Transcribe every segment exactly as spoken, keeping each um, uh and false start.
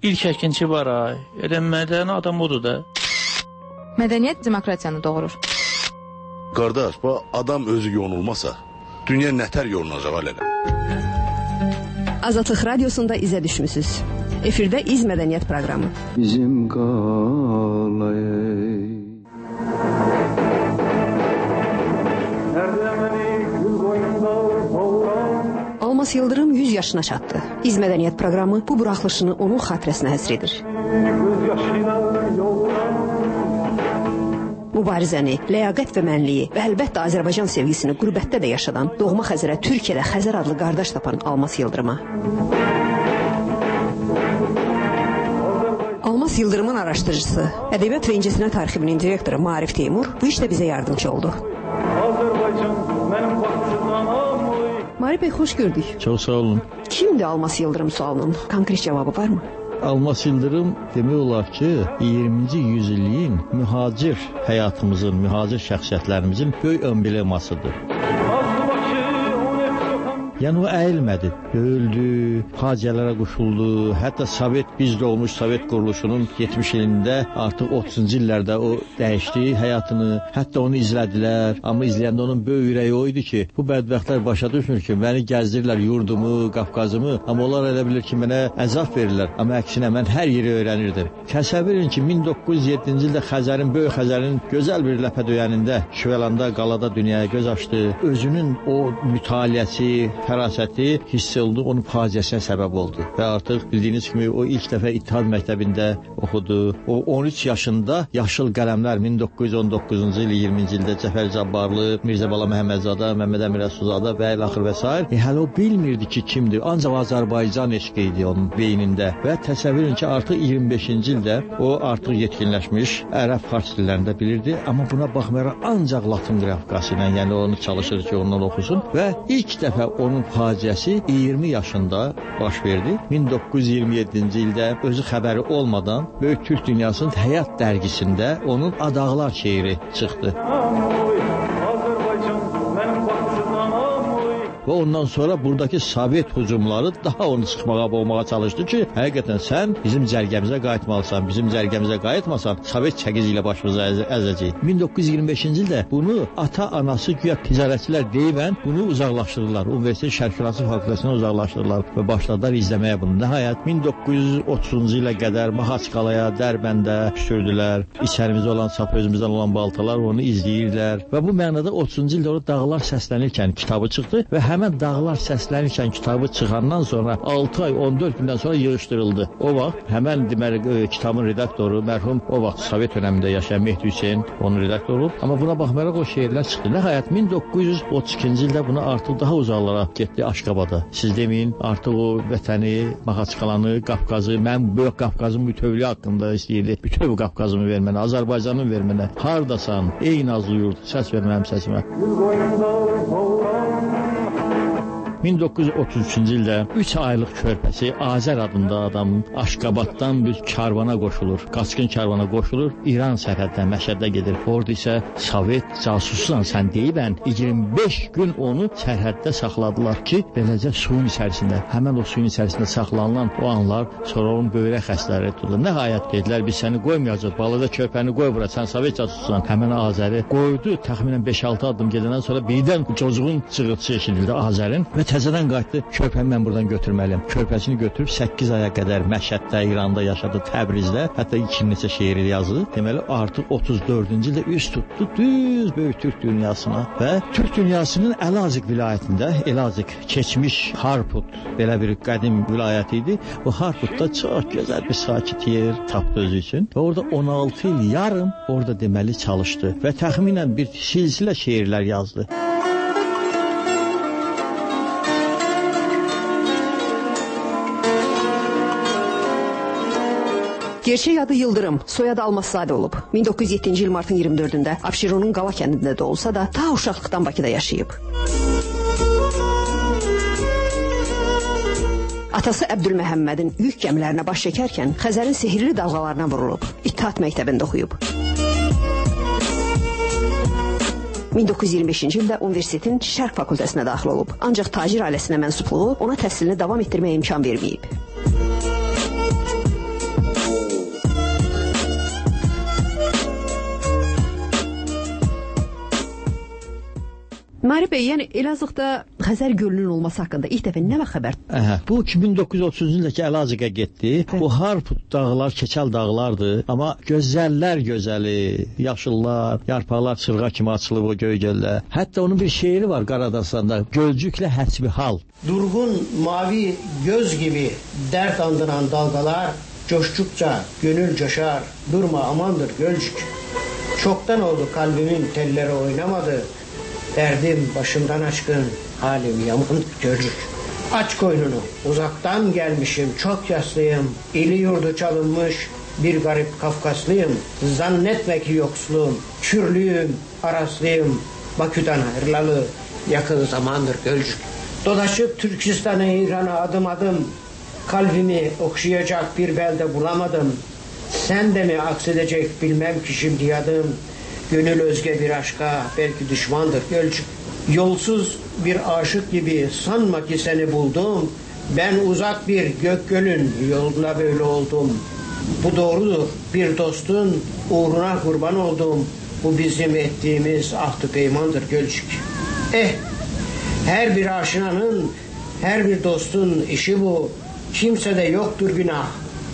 İlk əkinçi var ay. Elə mədəni adam odur da. Mədəniyyət demokratiyanı doğurur. Qardaş, bu adam özü yonulmasa, dünya nətər yolunacaq alələ? Azadlıq Radiosunda izə düşmüsünüz. Efirdə İz Mədəniyyət proqramı. Bizim qalayı. Almas Yıldırım yüz yaşına çatdı. İz Mədəniyyət proqramı bu buraxılışını onun xatirəsinə həsr edir. Mübarizəni, ləyaqət və mənliyi və əlbəttə Azərbaycan sevgisini qürbətdə də yaşadan, doğma Xəzərə Türkiyədə Xəzər adlı qardaş tapan Almas Yıldırıma. Almas Yıldırımın araşdırıcısı, Ədəbiyyat və İncəsənət Arxivinin direktoru Maarif Teymur bu işdə bizə yardımcı oldu. Maarif bəy, xoş gördük. Çox sağ olun. Kimdir Almas Yıldırım sualının? Konkret cavabı varmı? Almas Yıldırım demək olar ki, iyirminci yüzilliyin mühacir həyatımızın, mühacir şəxsiyyətlərimizin böyük emblemasıdır. Yəni o əyilmədi, döyüldü, faciələrə qoşuldu. Hətta Sovet, bizdə olmuş Sovet quruluşunun yetmiş ilində artıq otuzuncu illərdə o dəyişdi həyatını. Hətta onu izlədilər. Amma izləyəndə onun böyük ürəyi o idi ki, bu bədbəxtlər başa düşmür ki, məni gəzdirirlər yurdumu, Qafqazımı. Amma onlar elə bilir ki, mənə əzab verirlər. Amma əksinə mən hər yeri öyrənirdim. Təsəvvür edin ki, min doqquz yüz yeddinci ildə Xəzərin, böyük Xəzərin gözəl bir ləpə döyənində, Şüvəlanda, qalada dünyaya göz açdı. Özünün o mütaliəsi, fərasəti hiss oldu, onun faciəsinə səbəb oldu. Və artıq bildiyiniz kimi o ilk dəfə İttihad məktəbində oxudu. O on üç yaşında yaşıl qələmlər min doqquz yüz on doqquzuncu il iyirminci ildə Cəfər Cabbarlı, Mirzə Bala Məhəmmədzadə, Məmməd Əmir Rəsulzadə və ilaxır və s. E, hələ o bilmirdi ki, kimdir. Ancaq Azərbaycan eşqi idi onun beynində. Və təsəvvür edin ki, artıq iyirmi beşinci ildə o artıq yetkinləşmiş, ərəb fars dillərində bilirdi. Amma buna baxmayaraq ancaq Latın qrafikası ilə, yəni onu çalışır ki, ondan oxusun. Və ilk dəfə onun faciəsi iyirmi yaşında baş verdi. min doqquz yüz iyirmi yeddinci ildə özü xəbəri olmadan Böyük Türk Dünyasının Həyat dərgisində onun Adağlar şeiri çıxdı. Və ondan sonra buradakı Sovet hücumları daha onu sıxmağa, boğmağa çalışdı ki, həqiqətən sən bizim cərgəmizə qayıtmalısan, bizim cərgəmizə qayıtmasan, Sovet çəkizi ilə başımıza əz əzəcək. min doqquz yüz iyirmi beşinci ildə bunu ata-anası güya ticarətçilər deyibən bunu uzaqlaşdırırlar. Universitet Şərqşünası fakültəsindən uzaqlaşdırırlar və başladılar izləməyə bunu. Nəhayət min doqquz yüz otuzuncu ilə qədər Mahaçqalaya, Dərbəndə sürdülər. İçərimizdə olan sap, özümüzdən olan baltalar onu izləyirlər. Və bu mənada otuzuncu ildə orada Dağlar Səslənirkən kitabı çıxdı və həmən Dağlar Səslənirkən kitabı çıxandan sonra altı ay on dörd gündən sonra yığışdırıldı. O vaxt həmən deməli kitabın redaktoru mərhum o vaxt Sovet dövründə yaşayan Mehdi Hüseyn onun redaktoru olub. Amma buna baxmayaraq o şeirlər çıxdı. Nəhayət min doqquz yüz otuz ikinci ildə buna artıq daha uzaqlara getdi Aşqabada. Siz deməyin, artıq o vətəni, Mahaçqalanı, Qafqazı, mən böyük Qafqazın bütövlüyü haqqında istəyirdi. Bütöv Qafqazımı vermənə, Azərbaycanın vermənə. Hardasan, ey nazlı yurt, səs ver mənim səsimə. min doqquz yüz otuz üçüncü ildə üç aylıq körpəsi Azər adında adamın Aşqabaddan bir karvana qoşulur. Qaçqın karvana qoşulur. İran sərhəddən Məşhədə gedir. Orada isə Sovet casususan sən deyibən iyirmi beş gün onu sərhəddə saxladılar ki, beləcə suyun içərisində, həmən o suyun içərisində saxlanılan o anlar sonra onun böyrək xəstələri tutulur. Nəhayət dedilər, biz səni qoymayacaq, balaca körpəni qoy bura, sən Sovet casususan. Həmən Azəri qoydu, təxminən beş altı addım gedəndən sonra birdən çocuğun çığırtısı eşidildi Azərin və təzədən qayıtdı, körpəni mən buradan götürməliyəm. Körpəsini götürüb səkkiz aya qədər Məşhəddə, İranda yaşadı, Təbrizdə, hətta iki neçə şeiri yazdı. Deməli, artıq otuz dördüncü ildə üst tutdu düz Böyük Türk dünyasına və Türk dünyasının Əlazıq vilayətində, Əlazıq keçmiş Harput, belə bir qədim vilayət idi. Bu Harputda çox gözəl bir sakit yer tapdı özü üçün və orada on altı il yarım orada deməli çalışdı və təxminən bir silsilə şeirlər yazdı. Gerçək adı Yıldırım, soyadı Almaszadə olub. min doqquz yüz yeddinci il martın iyirmi dördündə Abşeronun Qala kəndində də olsa da, ta uşaqlıqdan Bakıda yaşayıb. Atası Əbdülməhəmmədin yük gəmilərinə baş çəkərkən Xəzərin sehirli dalğalarına vurulub. İttihad məktəbində oxuyub. min doqquz yüz iyirmi beşinci ildə universitetin Şərq fakültəsinə daxil olub. Ancaq tacir ailəsinə mənsubluğu ona təhsilini davam etdirməyə imkan verməyib. Marif bəy, yəni Elazığda Xəzər gölünün olması haqqında ilk dəfə nə vaxt xəbər? Aha, bu iki min doqquz yüz otuzuncu ildəki Əlazıqa getdi. Bu Harput dağlar, keçəl dağlardır, amma gözəllər gözəli, yaşıllar, yarpaqlar çırğa kimi açılıb o göy göldə. Hətta onun bir şeiri var Qaradastanda, Gölcüklə həsbihal. Durgun mavi göz gibi dert andıran dalgalar coştukça gönül coşar. Durma amandır Gölcük. Çoktan oldu kalbimin telleri oynamadı. Derdim başımdan aşkın, halim yamandır Gölcük. Aç koynunu, uzaktan gelmişim, çok yaslıyım. İli yurdu çalınmış bir garip Kafkaslıyım. Zannetme ki yoksulum, kürlüyüm, araslıyım. Bakü'den ayrılalı yakın zamandır Gölcük. Dolaşıp Türkistan'a, İran'a adım adım kalbimi okşayacak bir belde bulamadım. Sen de mi aksedecek bilmem ki şimdi adım. Gönül özge bir aşka belki düşmandır Gölcük. Yolsuz bir aşık gibi sanma ki seni buldum. Ben uzak bir gök gölün yoluna böyle oldum. Bu doğrudur, bir dostun uğruna kurban oldum. Bu bizim ettiğimiz ahd-ı peymandır Gölcük. Eh, her bir aşinanın, her bir dostun işi bu. Kimsede yoktur günah.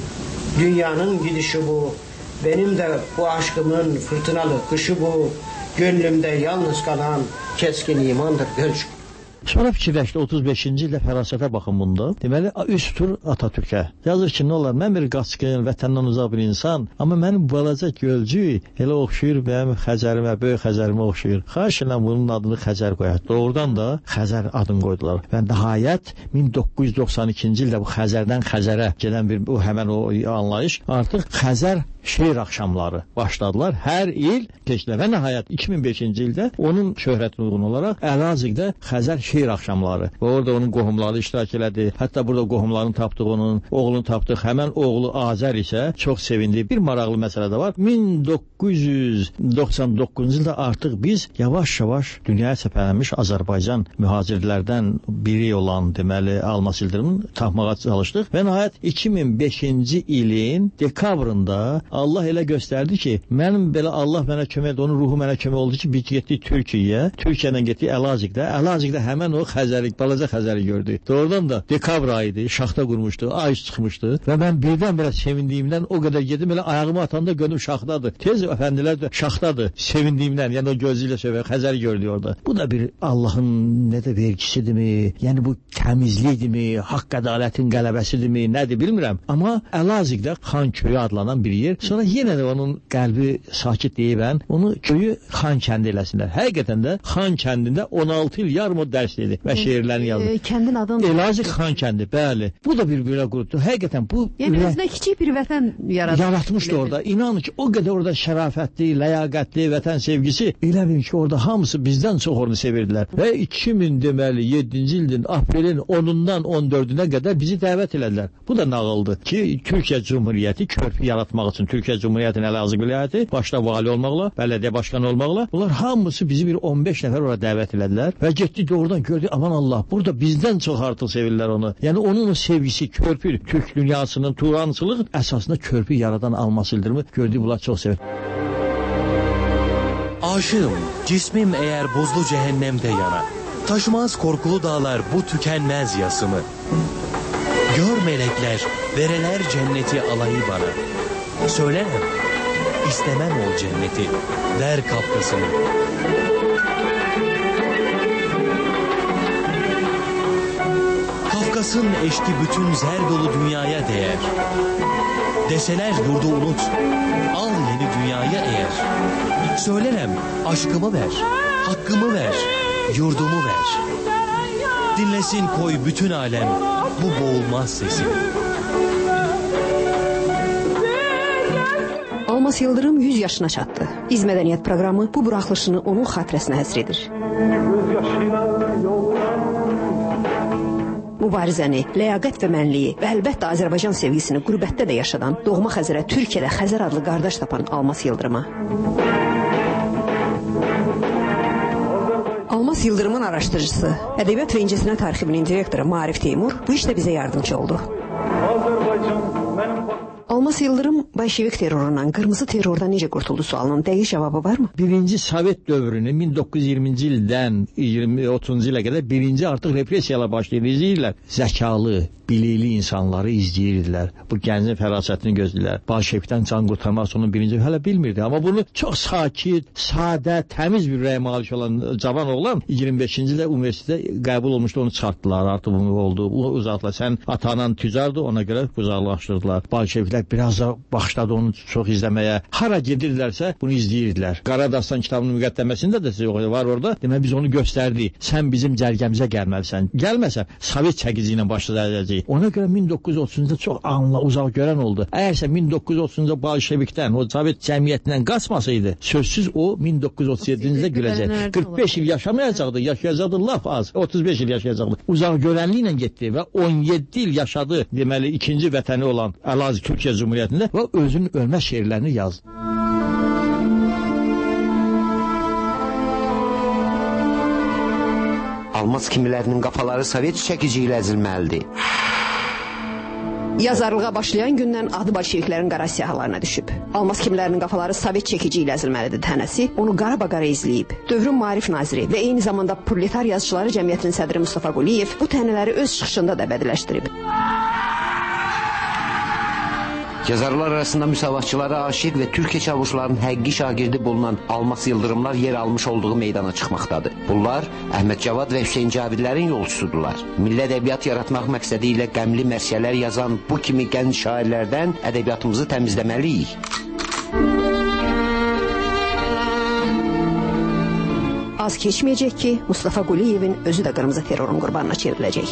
Dünyanın gidişi bu. Benim de bu aşkımın fırtınalı kışı bu. Gönlümde yalnız kalan keskin imandır Gölcük. Sonra fikirləşdi otuz beşinci ildə fərasətə baxın bunda. Deməli, üst tur Atatürkə. Yazır ki, nə olar, mən bir qaçqın, vətəndən uzaq bir insan, amma mənim balaca Gölcük elə oxşuyur mənim Xəzərimə, böyük Xəzərimə oxşuyur. Xahiş edirəm bunun adını Xəzər qoyaq. Doğrudan da Xəzər adını qoydular. Və nəhayət min doqquz yüz doxsan ikinci ildə bu Xəzərdən Xəzərə gedən bir bu həmən o anlayış artıq Xəzər şeir axşamları başladılar. Hər il keçdilər və nəhayət iki min beşinci ildə onun şöhrətinə uyğun olaraq Əlazığda Xəzər şeir axşamları və orada onun qohumları iştirak elədi. Hətta burada qohumlarını tapdıq onun, oğlunu tapdıq. Həmən oğlu Azər isə çox sevindi. Bir maraqlı məsələ də var. min doqquz yüz doxsan doqquzuncu ildə artıq biz yavaş-yavaş dünyaya səpələnmiş Azərbaycan mühacirlərdən biri olan deməli Almas İldırımın tapmağa çalışdıq və nəhayət iki min beşinci ilin dekabrında Allah elə göstərdi ki, mənim belə Allah mənə kömək etdi, onun ruhu mənə kömək oldu ki, biz getdik Türkiyəyə, Türkiyədən getdik Əlazığda, Əlazığda həmən o Xəzəri, balaca Xəzəri gördük. Doğrudan da dekabr ayıydı, şaxta qurmuşdu, ay çıxmışdı və mən birdən-birə sevindiyimdən o qədər gedim, elə ayağımı atanda gönlüm şaxtadır. Tez əfəndilər də şaxtadır, sevindiyimdən, yəni o gözü ilə söhbət, Xəzəri gördük orada. Bu da bir Allahın nə də vergisidirmi, yəni bu təmizlikdirmi, haqq ədalətin qələbəsidirmi, nədir bilmirəm. Amma Əlazığda Xan köyü adlanan bir yer. Sonra yenə də onun qəlbi sakit deyibən, onu köyü Xan kəndi eləsinlər. Həqiqətən də Xan kəndində on altı il yarım o dərs dedi və şeirlərini yazdı. E, kəndin adını Elazığ Xan kəndi, bəli. Bu da bir belə qrupdur. Həqiqətən bu yəni özünə kiçik bir vətən yaratdı. Yaratmışdı orada. İnanın ki, o qədər orada şərafətli, ləyaqətli, vətən sevgisi. Elə bil ki, orada hamısı bizdən çox onu sevirdilər. Və iki min deməli yeddinci ilin aprelin onundan on dördünə qədər bizi dəvət elədilər. Bu da nağıldır ki, Türkiyə Cumhuriyyəti körpü yaratmaq üçün Türkiyə Cumhuriyyətinin Əlazığ vilayəti başda vali olmaqla, bələdiyyə başqanı olmaqla, bunlar hamısı bizi bir on beş nəfər ora dəvət elədilər və getdi doğrudan gördü, aman Allah, burada bizdən çox artıq sevirlər onu. Yəni onun o sevgisi, körpü, Türk dünyasının turançılıq əsasında körpü yaradan Almas İldırımı gördü, bunlar çox sevir. Aşığım, cismim eğer buzlu cehennemde yana, taşımaz korkulu dağlar bu tükenmez yasımı. Gör melekler, vereler cenneti alayı bana. Söylemem, istemem ol cenneti, ver Kafkas'ını. Kafkas'ın eşki bütün zer dolu dünyaya değer. Deseler yurdu unut, al yeni dünyaya eğer. Söylemem, aşkımı ver, hakkımı ver, yurdumu ver. Dinlesin koy bütün alem bu boğulmaz sesimi. Almas Yıldırım yüz yaşına çatdı. İz Mədəniyyət proqramı bu buraxılışını onun xatirəsinə həsr edir. Mübarizəni, ləyaqət və mənliyi və əlbəttə Azərbaycan sevgisini qürbətdə də yaşadan, doğma Xəzərə Türkiyədə Xəzər adlı qardaş tapan Almas Yıldırıma. Almas Yıldırımın araşdırıcısı, Ədəbiyyat və İncəsənət Arxivinin direktoru Marif Teymur bu işdə bizə yardımcı oldu. Almaz Yıldırım Bolşevik terrorundan, qırmızı terrordan necə qurtuldu sualının dəqiq cavabı varmı? Birinci Sovet dövrünün bin doqquz yüz iyirminci ildən iyirmi otuzuncu ilə qədər birinci artıq repressiyalar başlayır, izləyirlər. Zəkalı, bilikli insanları izləyirdilər. Bu gəncin fərasətini gözləyirlər. Bolşevikdən can qurtarmaq onun birinci hələ bilmirdi. Amma bunu çox sakit, sadə, təmiz bir ürəyə malik olan cavan oğlan iyirmi beşinci ildə universitetdə qəbul olmuşdu, onu çıxartdılar. Artıq bunu oldu. Bu uzatla. Sən atanan tüccardı, ona görə uzaqlaşdırdılar. Bolşeviklər biraz da başladı onu çox izləməyə. Hara gedirlərsə bunu izləyirdilər. Qara Dastan kitabının müqəddəməsində də var orada. Demək biz onu göstərdik. Sən bizim cərgəmizə gəlməlisən. Gəlməsən Sovet çəkici ilə başlayacağıq. Ona görə min doqquz yüz otuzuncuda çox anla uzaq görən oldu. Əgərsə min doqquz yüz otuzuncuda Bolşevikdən, o Sovet cəmiyyətindən qaçmasaydı, sözsüz o min doqquz yüz otuz yeddinci-də güləcək. qırx beş il yaşamayacaqdı, yaşayacaqdı laf az. otuz beş il yaşayacaqdı. Uzaq görənliklə getdi və on yeddi il yaşadı. Deməli ikinci vətəni olan Əlazi Türkiyə Cümhuriyyətində və özünün ölmə şeirlərini yazdı. Almaz kimilərinin qafaları Sovet çəkici ilə əzilməlidir. Yazarlığa başlayan gündən adı bolşeviklərin qara siyahılarına düşüb. Almaz kimilərinin qafaları Sovet çəkici ilə əzilməlidir tənəsi onu qara-qara izləyib. Dövrün Maarif naziri və eyni zamanda Proletar Yazıçıları Cəmiyyətinin sədri Mustafa Quliyev bu tənələri öz çıxışında da bədiləşdirib. Yazarlar arasında müsavatçılara aşiq və Türkiyə çavuşlarının həqiqi şagirdi bulunan Almaz Yıldırımlar yer almış olduğu meydana çıxmaqdadır. Bunlar Əhməd Cavad və Hüseyn Cavidlərin yolçusudurlar. Milli ədəbiyyat yaratmaq məqsədi ilə qəmli mərsiyələr yazan bu kimi gənc şairlərdən ədəbiyyatımızı təmizləməliyik. Az keçməyəcək ki, Mustafa Quliyevin özü də qırmızı terrorun qurbanına çevriləcək.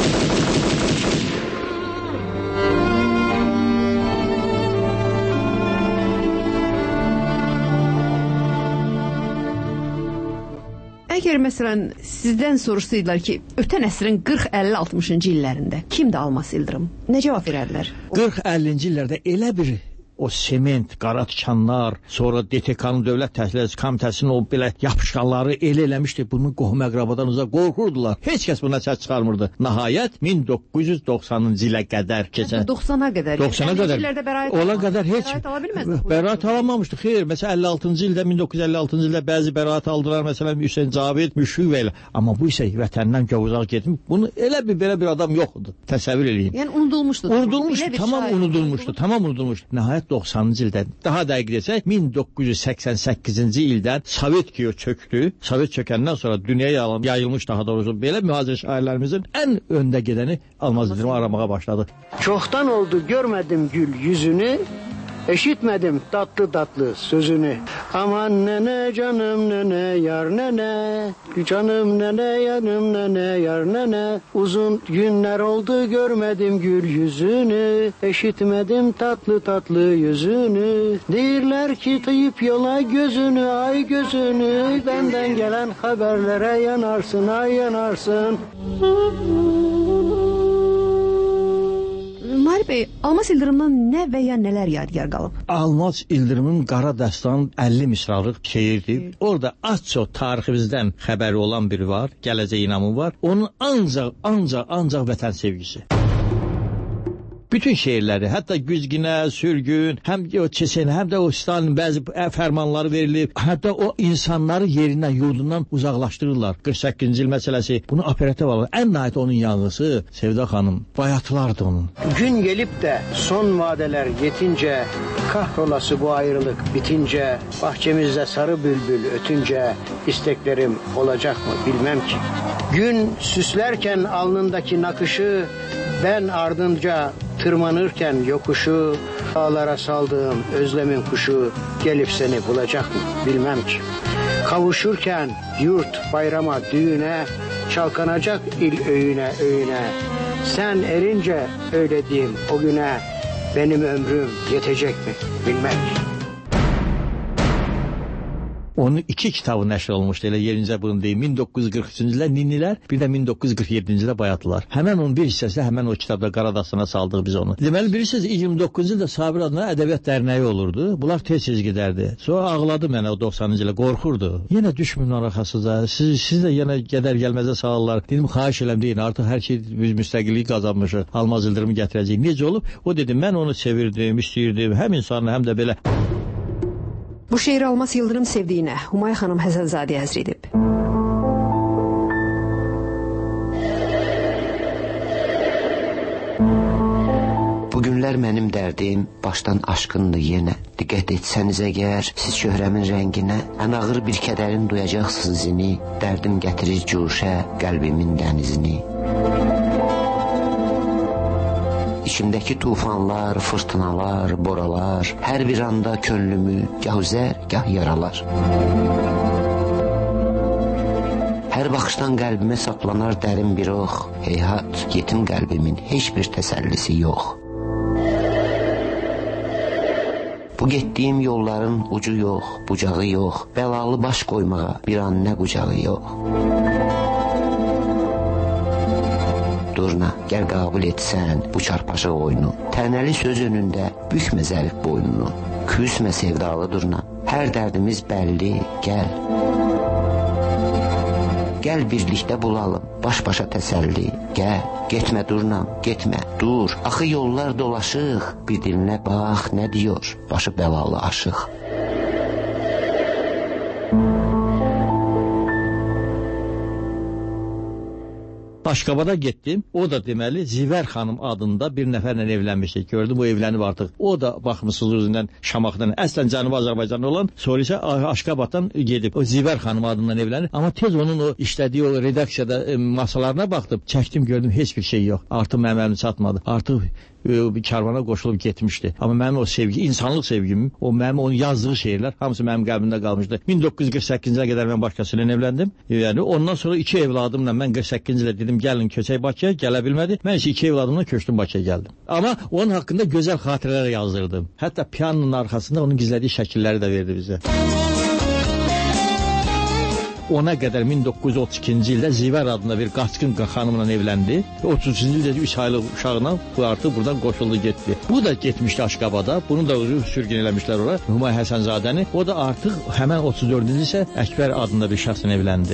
Əgər məsələn sizdən soruşsaydılar ki, ötən əsrin qırx əlli altmışıncı illərində kimdir Almaz Yıldırım? Nə cavab verərdilər? qırx əllinci illərdə elə bir o sement, qara tikanlar, sonra D T K-nın Dövlət Təhlükəsizlik Komitəsinin o belə yapışqanları elə eləmişdi, bunu qohum əqrabadan uzaq qorxurdular. Heç kəs buna səs çıxarmırdı. Nəhayət min doqquz yüz doxsanıncı ilə qədər keçən. doxsana qədər. doxsana qədər. Ola qədər heç bəraət alamamışdı. Xeyr, məsələn əlli altıncı ildə min doqquz yüz əlli altıncı ildə bəzi bəraət aldılar, məsələn Hüseyn Cavid, Müşfiq və elə. Amma bu isə vətəndən uzaq getmiş. Bunu elə bir belə bir adam yoxdu. Təsəvvür eləyin. Yəni unudulmuşdu. Unudulmuşdu, tamam unudulmuşdu, tamam unudulmuşdu. Nəhayət doxsanıncı ildə, daha dəqiq desək, min doqquz yüz səksən səkkizinci ildən Sovet ki çöktü. Sovet çökəndən sonra dünyaya yayılmış daha doğrusu belə mühacir şairlərimizin ən öndə gedəni Almaz Yıldırımı aramağa başladı. Çoxdan oldu görmədim gül yüzünü, eşitmədim tatlı tatlı sözünü. Aman nene canım nene yar nene, canım nene yanım nene yar nene. Uzun günler oldu görmedim gül yüzünü, eşitmedim tatlı tatlı yüzünü. Deyirlər ki tıyıp yola gözünü, ay gözünü, benden gelen haberlere yanarsın ay yanarsın. Mahir bəy, Almaz Yıldırımdan nə və ya nələr yadigar qalıb? Almaz Yıldırımın Qara Dastan əlli misralıq şeirdir. Orada az çox tariximizdən xəbəri olan biri var, gələcək inamı var. Onun ancaq, ancaq, ancaq vətən sevgisi. Bütün şeirləri, hətta güzgünə, sürgün, həm o çeçen, həm də o Stalin bəzi fərmanları verilib, hətta o insanları yerindən, yurdundan uzaqlaşdırırlar. qırx səkkizinci il məsələsi, bunu operativ alır. Ən nəhayət onun yanğısı, Sevda xanım, bayatılardı onun. Gün gelip de son vadeler yetince, kahrolası bu ayrılık bitince, bahçemizde sarı bülbül ötünce, isteklerim olacak mı bilmem ki. Gün süslerken alnındaki nakışı, ben ardınca tırmanırken yokuşu, dağlara saldığım özlemin kuşu gelip seni bulacak mı bilmem ki. Kavuşurken yurt bayrama düğüne, çalkanacak il öğüne öğüne. Sen erince öyle diyeyim o güne, benim ömrüm yetecek mi bilmem ki. Onun iki kitabı nəşr olmuşdu. Elə yerinizə bunu deyim. min doqquz yüz qırx üçüncü ildə Ninnilər, bir də min doqquz yüz qırx yeddinci ildə Bayatılar. Həmən onun bir hissəsi həmən o kitabda Qaradastana saldıq biz onu. Deməli bilirsiniz iyirmi doqquzuncu ildə Sabir adına ədəbiyyat dərnəyi olurdu. Bunlar tez-tez gedərdi. Sonra ağladı mənə o doxsanıncı ilə, qorxurdu. Yenə düşmün arxasıca. Siz siz də yenə gedər gəlməzə sağırlar. Dedim xahiş eləm deyin. Artıq hər şey biz müstəqillik qazanmışıq. Almaz İldırımı gətirəcəyik. Necə olub? O dedi mən onu sevirdim, istəyirdim. Həm insanı, həm də belə. Bu şeiri Almaz Yıldırım sevdiyinə Humay xanım Həsənzadə həzr edib. Bugünlər mənim dərdim başdan aşkındır yenə. Diqqət etsəniz əgər siz şöhrəmin rənginə, ən ağır bir kədərin duyacaqsınız izini. Dərdim gətirir cuşə qəlbimin dənizini. İçimdəki tufanlar, fırtınalar, boralar, hər bir anda könlümü gah üzər, gah yaralar. Hər baxışdan qəlbimə saplanar dərin bir ox. Heyhat, yetim qəlbimin heç bir təsəllisi yox. Bu getdiyim yolların ucu yox, bucağı yox, bəlalı baş qoymağa bir an nə qucağı yox. Durna, gəl qəbul etsən bu çarpaşıq oyunu. Tənəli söz önündə bükmə zərif boynunu. Küsmə sevdalı durna, hər dərdimiz bəlli, gəl. Gəl birlikdə bulalım, baş-başa təsəlli, gəl. Getmə durnam, getmə, dur. Axı yollar dolaşıq, bir dilinə bax, nə diyor, başı bəlalı aşıq. Aşqabada getdim. O da deməli Zivər xanım adında bir nəfərlə evlənmişdi. Gördüm o evlənib artıq. O da baxmısınız özündən Şamaxıdan. Əslən Cənubi Azərbaycanlı olan, sonra isə Aşqabaddan gedib. O Zivər xanım adından evlənib. Amma tez onun o işlədiyi o redaksiyada e, masalarına baxdım. Çəkdim, gördüm heç bir şey yox. Artıq mənim əlim çatmadı. Artıq bir karvana qoşulub getmişdi. Amma mənim o sevgi, insanlıq sevgim, o mənim onun yazdığı şeirlər hamısı mənim qəlbimdə qalmışdı. min doqquz yüz qırx səkkizinci qədər mən başqası ilə evləndim. Yəni ondan sonra iki evladımla mən qırx səkkizinci ilə dedim gəlin köçək Bakıya, gələ bilmədi. Mən isə iki evladımla köçdüm Bakıya gəldim. Amma onun haqqında gözəl xatirələr yazdırdım. Hətta piyanonun arxasında onun gizlədiyi şəkilləri də verdi bizə. Ona qədər min doqquz yüz otuz ikinci ildə Zivər adında bir qaçqın xanımla evləndi. otuz üçüncü ildə üç aylıq uşağına bu artıq buradan qoşuldu getdi. Bu da getmişdi Aşqabada. Bunu da sürgün eləmişlər ora. Humay Həsənzadəni. O da artıq həmən otuz dördüncü isə Əkbər adında bir şəxslə evləndi.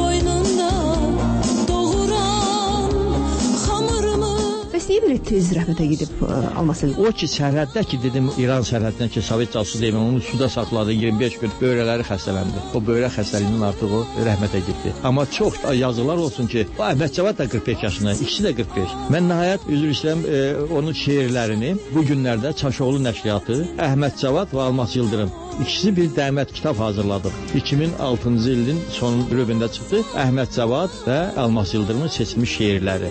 İstəyir bir tez rəhmətə gedib Almaz İldırım. O ki sərhəddə ki dedim İran sərhəddən ki Sovet casusu deyim onu suda saxladı iyirmi beş gün böyrələri xəstələndi. O böyrə xəstəliyindən artıq o rəhmətə getdi. Amma çox yazılar olsun ki o Əhməd Cavad da qırx beş yaşında, ikisi də qırx beş. Mən nəhayət üzr istəyirəm e, onun şeirlərini bu günlərdə Çaşoğlu nəşriyyatı, Əhməd Cavad və Almaz Yıldırım İkisi bir dəmət kitab hazırladıq. iki min altıncı ilin son rübündə çıxdı. Əhməd Cavad və Almaz Yıldırımın seçilmiş şeirləri.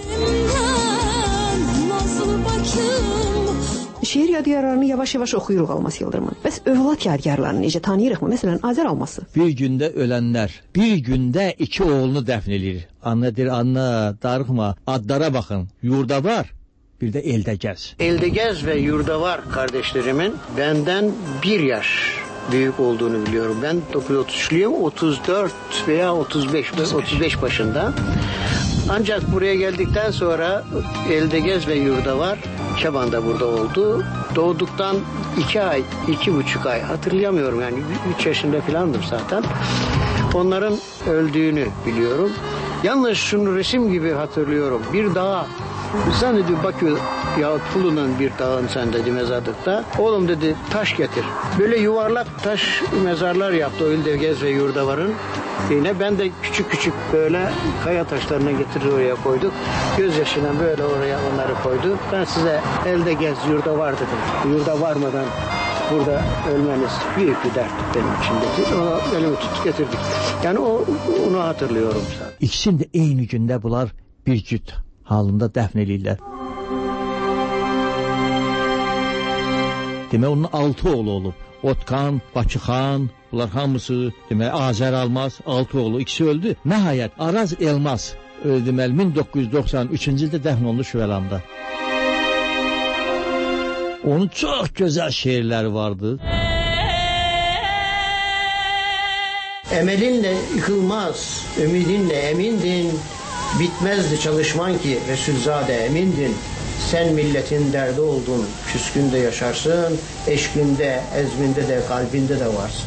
Şeir yadigarlarını yavaş-yavaş oxuyuruq Almaz Yıldırımın. Bəs övlad yadigarlarını necə tanıyırıqmı? Məsələn, Azər alması. Bir gündə ölənlər, bir gündə iki oğlunu dəfn edir. Anna deyir, anna, darıxma, adlara baxın, yurda var, bir də eldə gəz. Eldegez ve Yurdavar kardeşlerimin benden bir yaş büyük olduğunu biliyorum. Ben dokuz yüz otuz üçlüyüm, otuz dört veya otuz beş, otuz beş başında. Ancak buraya geldikten sonra Eldegez ve Yurdavar Çaban'da burada oldu. Doğduktan iki ay, iki buçuk ay hatırlayamıyorum yani üç yaşında falandım zaten. Onların öldüğünü biliyorum. Yalnız şunu resim gibi hatırlıyorum. Bir dağa, sen dedi Bakü ya Pulu'nun bir dağın sen dedi mezarlıkta. Oğlum dedi taş getir. Böyle yuvarlak taş mezarlar yaptı o Eldegez ve Yurdavar'ın. Yine ben de küçük küçük böyle kaya taşlarını getirir oraya koyduk. Gözyaşına böyle oraya onları koydu. Ben size Eldegez yurda var dedim. Yurda varmadan burada ölmeniz büyük bir dert benim için dedi. Onu elimi tutup getirdik. Yani o, onu hatırlıyorum sadece. İkisini de eyni gündə bunlar bir cüt halında dəfn edirlər. Demək onun altı oğlu olub. Otkan, Bakıxan, bunlar hamısı demək Azər Almaz, altı oğlu, ikisi öldü. Nəhayət Araz Elmaz deməli min doqquz yüz doxsan üçüncü ildə dəfn olundu Şüvəlanda. Onun çox gözəl şeirləri vardı. Emelinle yıkılmaz, ümidinle emindin. Bitmezdi çalışman ki Resulzade emindin. Sen milletin derdi oldun, küskünde yaşarsın, eşkinde, ezminde de, kalbinde de varsın.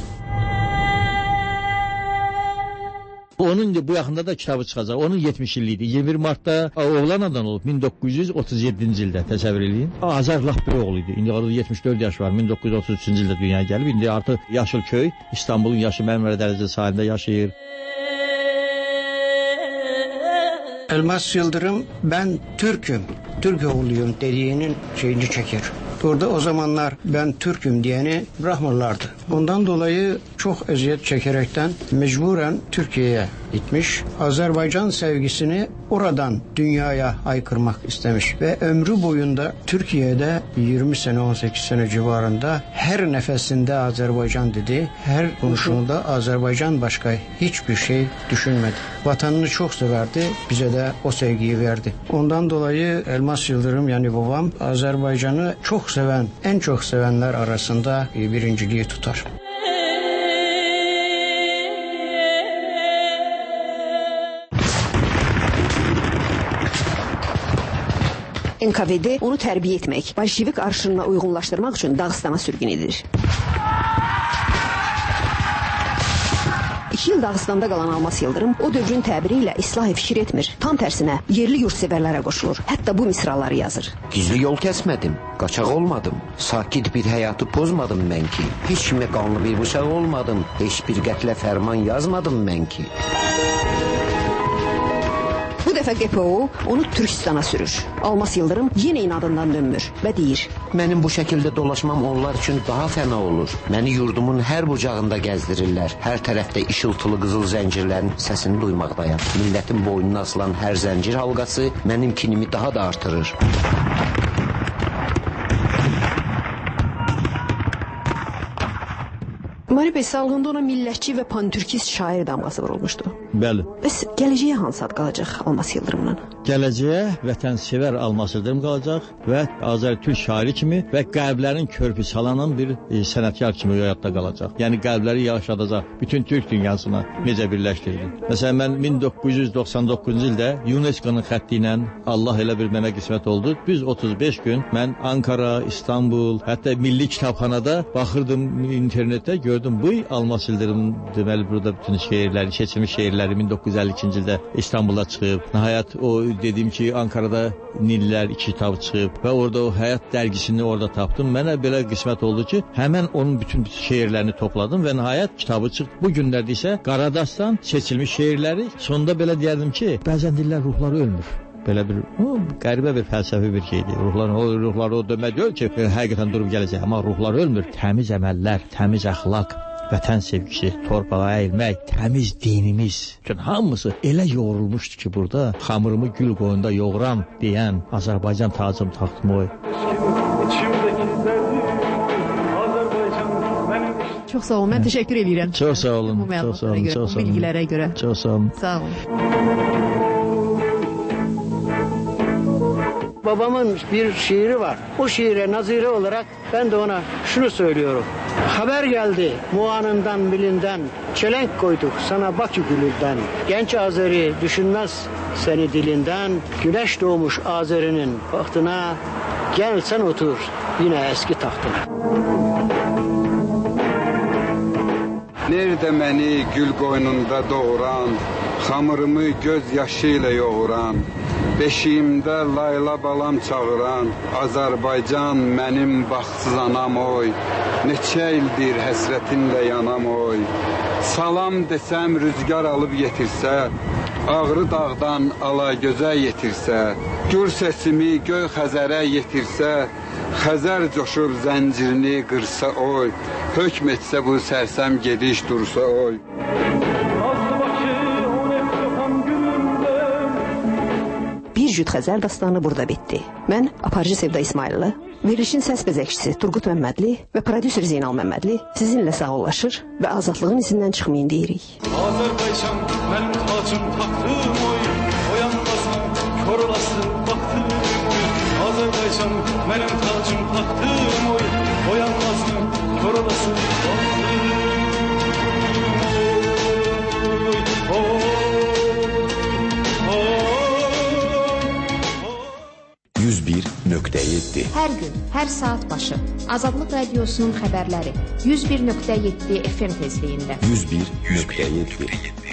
Onun da bu yaxında da kitabı çıxacaq. Onun yetmiş illiyi idi. iyirmi bir martda oğlan adan olub min doqquz yüz otuz yeddinci ildə təsəvvür eləyin. Azər lap bir oğlu idi. İndi artıq yetmiş dörd yaş var. min doqquz yüz otuz üçüncü ildə dünyaya gəlib. İndi artıq Yaşılköy, İstanbulun Yaşı Mərmərə Dənizli sahilində yaşayır. Elmas Yıldırım ben Türk'üm, Türk oğluyum dediğinin şeyini çeker. Orada o zamanlar ben Türk'üm diyeni bırakmırlardı. Ondan dolayı çok eziyet çekerekten mecburen Türkiye'ye gitmiş. Azerbaycan sevgisini oradan dünyaya haykırmak istemiş. Ve ömrü boyunca Türkiye'de yirmi sene on sekiz sene civarında her nefesinde Azerbaycan dedi. Her konuşmada Azerbaycan başka hiçbir şey düşünmedi. Vatanını çok severdi. Bize de o sevgiyi verdi. Ondan dolayı Elmas Yıldırım yani babam Azerbaycan'ı çok seven, en çok sevenler arasında birinciliği tutar. N K V D onu tərbiyə etmək, Bolşevik arşınına uyğunlaşdırmaq üçün Dağıstana sürgün edir. İki yıl Dağıstanda qalan Almas Yıldırım o dövrün təbiri ilə islah fikir etmir. Tam tərsinə yerli yurtsevərlərə qoşulur. Hətta bu misraları yazır. Gizli yol kəsmədim, qaçaq olmadım. Sakit bir həyatı pozmadım mən ki. Heç kimə qanlı bir bıçaq olmadım. Heç bir qətlə fərman yazmadım mən ki. Bu dəfə G P O onu Türkistana sürür. Almas Yıldırım yenə inadından dönmür və deyir: Mənim bu şəkildə dolaşmam onlar üçün daha fəna olur. Məni yurdumun hər bucağında gəzdirirlər. Hər tərəfdə işıltılı qızıl zəncirlərin səsini duymaqdayam. Millətin boynuna asılan hər zəncir halqası mənim kinimi daha da artırır. Mari bəy, sağlığında ona millətçi və pan-türkist şair damğası vurulmuşdu. Bəli. Bəs gələcəyə hansı ad qalacaq Almas Yıldırımla? Gələcəyə vətənsevər Almas Yıldırım qalacaq və Azərtürk şairi kimi və qəlblərin körpü salanan bir e, sənətkar kimi həyatda qalacaq. Yəni qəlbləri yaşadacaq bütün Türk dünyasına necə birləşdirdi. Məsələn, mən min doqquz yüz doxsan doqquzuncu ildə UNESCO-nun xətti ilə Allah elə bir mənə qismət oldu. Düz otuz beş gün mən Ankara, İstanbul, hətta Milli Kitabxanada baxırdım internetdə, gördüm bu Almas Yıldırım deməli burada bütün şeirləri, seçilmiş şeirləri min doqquz yüz əlli ikinci ildə İstanbulda çıxıb. Nəhayət o dedim ki Ankara'da Nillər iki kitabı çıxıb və orada o Həyat dərgisini orada tapdım. Mənə belə qismət oldu ki, həmən onun bütün şeirlərini topladım və nəhayət kitabı çıxdı. Bu günlərdə isə Qaradastan seçilmiş şeirləri, sonunda belə deyərdim ki, bəzən dillər ruhları ölmür. Belə bir o, qəribə bir fəlsəfi bir şeydir. Ruhlar o ruhlar o demək deyil ki, həqiqətən durub gələcək, amma ruhlar ölmür. Təmiz əməllər, təmiz əxlaq, vətən sevgisi, torpağa əyilmək, təmiz dinimiz, bütün hamısı elə yoğrulmuşdu ki, burada xamırımı gül qoyunda yoğuram deyən Azərbaycan tacım taxtım oy. Çox sağ olun, mən təşəkkür edirəm. Çox sağ olun, çox sağ olun, çox sağ olun. Bilgilərə görə. Çox sağ olun. Sağ olun. Babamın bir şiiri var. O şiire nazire olarak ben de ona şunu söylüyorum. Haber geldi muanından bilinden, çelenk koyduk sana Bakü gülünden. Genç Azeri düşünmez seni dilinden, güneş doğmuş Azeri'nin bahtına, gel sen otur yine eski tahtına. Nerede məni gül qoynunda doğuran, xamırımı göz yaşı ilə yoğuran, beşiyimdə layla balam çağıran, Azərbaycan mənim baxsız anam oy, neçə ildir həsrətinlə yanam oy. Salam desəm rüzgar alıb yetirsə, Ağrı dağdan Alagözə yetirsə, gür sesimi göy Xəzərə yetirsə, Xəzər coşub zəncirini qırsa oy, hökm etsə bu sərsəm gediş dursa oy. Bir cüt Xəzər dastanı burada bitdi. Mən aparıcı Sevda İsmayıllı, verilişin səs bəzəkçisi Turqut Məmmədli və prodüser Zeynal Məmmədli sizinlə sağollaşır və azadlığın izindən çıxmayın deyirik. Azərbaycan mənim tacım taxtım oy, oyanmasın, kör olasın baxtım oy. Azərbaycan mənim tacım taxtım oy, oyanmasın, kör olasın baxtım oy. nöqtə yeddi. Hər gün, hər saat başı Azadlıq Radiosunun xəbərləri yüz bir nöqtə yeddi F M tezliyində. yüz bir nöqtə yeddi.